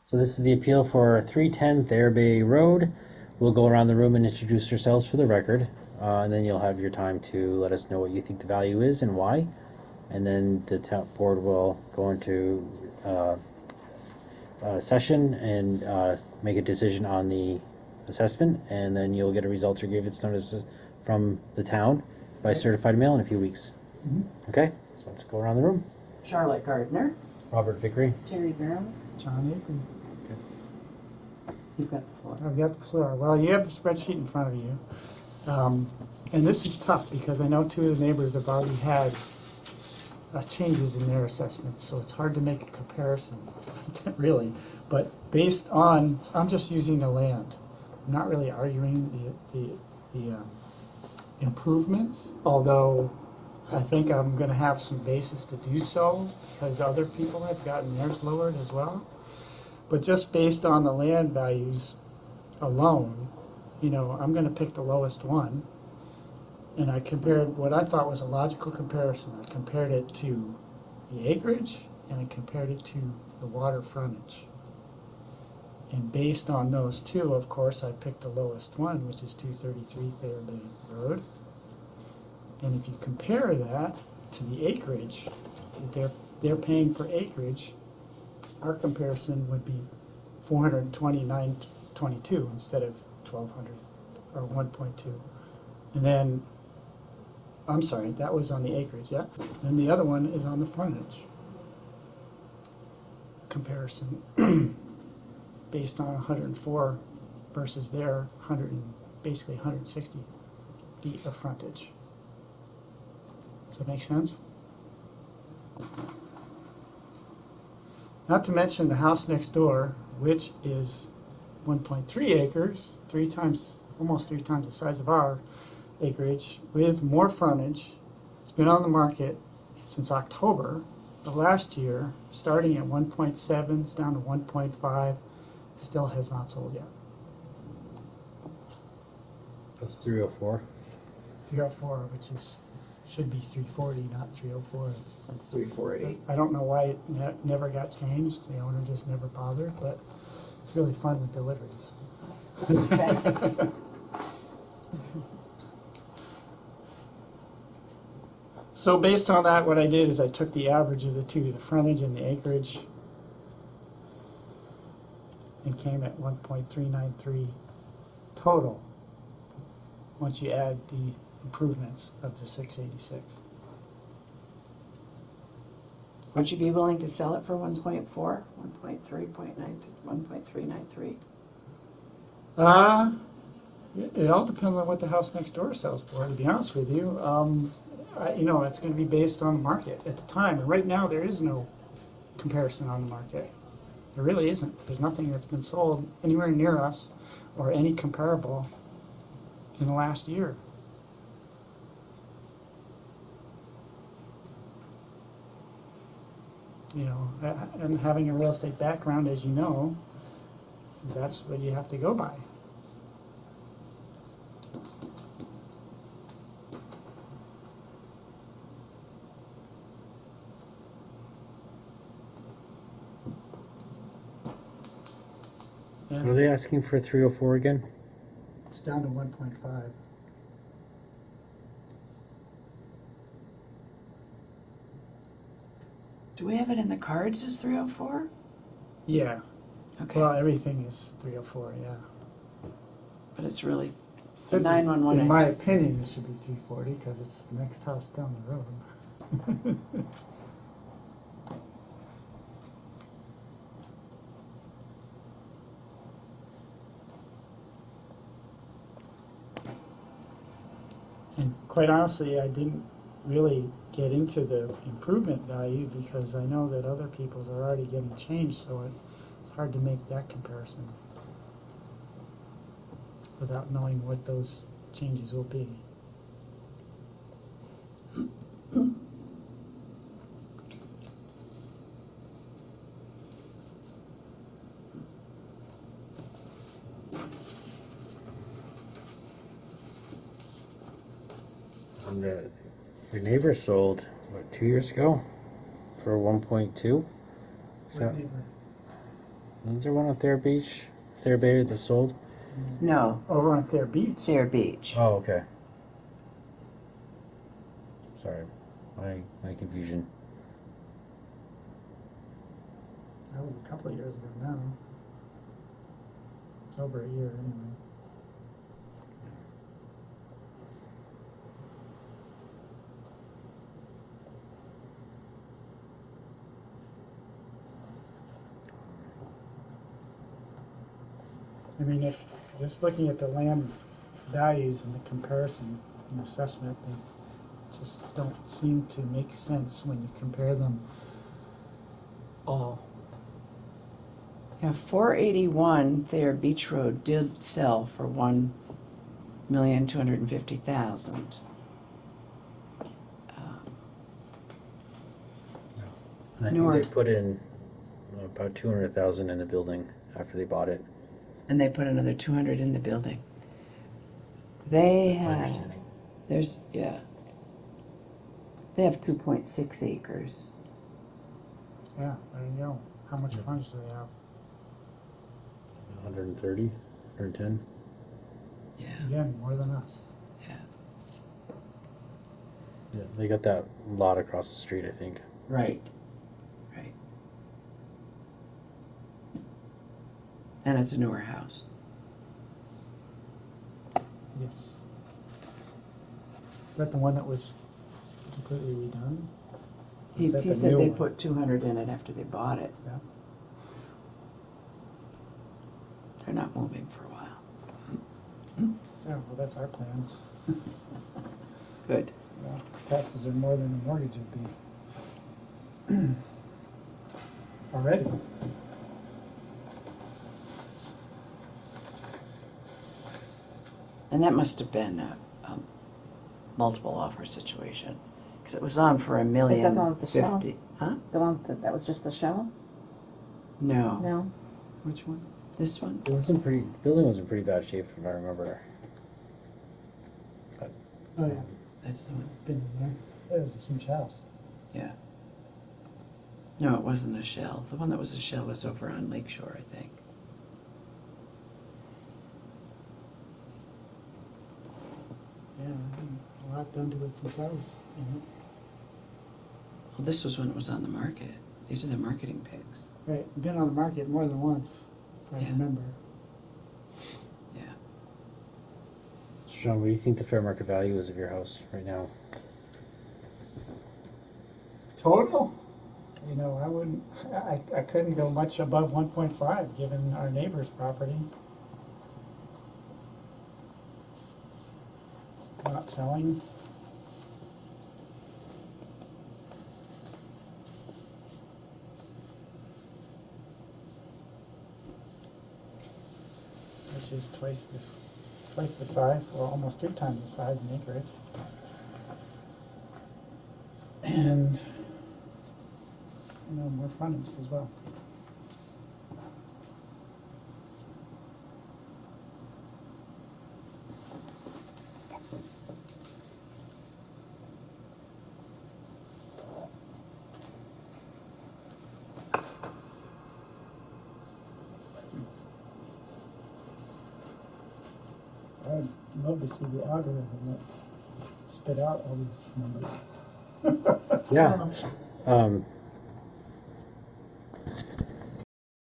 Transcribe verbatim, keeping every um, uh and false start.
So this is the appeal for three ten Thayer Bay Road. We'll go around the room and introduce yourselves for the record, uh, and then you'll have your time to let us know what you think the value is and why. And then the town board will go into uh, uh, session and uh, make a decision on the assessment, and then you'll get a results or grievance notice from the town by certified mail in a few weeks. Mm-hmm. Okay, so let's go around the room. Charlotte Gardner. Robert Vickery. Jerry Burrows. John Aiken. You've got the floor. I've got the floor. Well, you have the spreadsheet in front of you. Um, and this is tough because I know two of the neighbors have already had uh, changes in their assessments, so it's hard to make a comparison, really. But based on, I'm just using the land. I'm not really arguing the, the, the um, improvements, although I think I'm going to have some basis to do so because other people have gotten theirs lowered as well. But just based on the land values alone, you know, I'm going to pick the lowest one. And I compared what I thought was a logical comparison. I compared it to the acreage and I compared it to the water frontage. And based on those two, of course, I picked the lowest one, which is two thirty-three Thayer Bay Road. And if you compare that to the acreage, they're, they're paying per acreage, our comparison would be four hundred twenty-nine twenty-two instead of twelve hundred or one point two. And then, I'm sorry, that was on the acreage, yeah? And the other one is on the frontage comparison based on one hundred four versus their one hundred and basically one hundred sixty feet of frontage. Does that make sense? Not to mention the house next door, which is one point three acres, three times, almost three times the size of our acreage, with more frontage. It's been on the market since October of last year, starting at one point seven, it's down to one point five, still has not sold yet. That's three oh four. three oh four, which is should be three forty, not three oh four. It's, It's three forty. I don't know why it ne never got changed. The owner just never bothered, but it's really fun with deliveries. So based on that, what I did is I took the average of the two, the frontage and the acreage, and came at one point three nine three total once you add the improvements of the six eighty-six. Would you be willing to sell it for one point four, one point three, one point three nine three? Uh, it, it all depends on what the house next door sells for, to be honest with you. Um, I, you know, it's going to be based on the market at the time. And right now, there is no comparison on the market. There really isn't. There's nothing that's been sold anywhere near us or any comparable in the last year. You know, and having a real estate background, as you know, that's what you have to go by. What are they asking for three oh four again? It's down to one point five. Do we have it in the cards as three oh four? Yeah. Okay. Well, everything is three oh four, yeah. But it's really, the nine one one in is... my opinion, it should be three forty because it's the next house down the road. And quite honestly, I didn't really get into the improvement value because I know that other people's are already getting changed, so it, it's hard to make that comparison without knowing what those changes will be. And uh, your neighbor sold, what, two years ago for one point two? So, Is there one on Thayer Beach? Thayer Bay that's sold? No, Over on Thayer Beach. Thayer Beach. Oh, okay. Sorry. My my confusion. That was a couple of years ago now. It's over a year anyway. I mean, if just looking at the land values and the comparison and assessment, they just don't seem to make sense when you compare them all. Yeah, four eighty-one Thayer Beach Road did sell for one million two hundred and fifty thousand. And I Newer. think they put in about two hundred thousand in the building after they bought it. And they put another two hundred in the building. They That's my have, understanding. there's, yeah. They have two point six acres. Yeah, there you go. How much frontage do they have? one hundred thirty, one hundred ten. Yeah, Again, more than us. yeah. Yeah, they got that lot across the street, I think. Right, right. And it's a newer house. Yes. Is that the one that was completely redone? Or He, is that he the said new they one? put two hundred in it after they bought it. Yeah. They're not moving for a while. Yeah, well, that's our plan. Good. Yeah, taxes are more than the mortgage would be. Already. And that must have been a, a multiple offer situation. Because it was on for a million. Is that the one with the shell? fifty. Huh? The one that, that was just the shell? No. No? Which one? This one? It was in pretty. The building was in pretty bad shape, if I remember. But, Oh, yeah. um, That's the one. Been in there. That was a huge house. Yeah. No, it wasn't a shell. The one that was a shell was over on Lakeshore, I think. Yeah, a lot done to it since I was in it. Well, this was when it was on the market. These are the marketing pics. Right, been on the market more than once, if I Yeah. remember. Yeah. So John, what do you think the fair market value is of your house right now? Total? You know, I wouldn't, I, I couldn't go much above one point five, given our neighbor's property. Not selling. Which is twice this, twice the size, or almost three times the size in acreage. And, you know, more frontage as well. I'd love to see the algorithm that spit out all these numbers. Yeah. Um,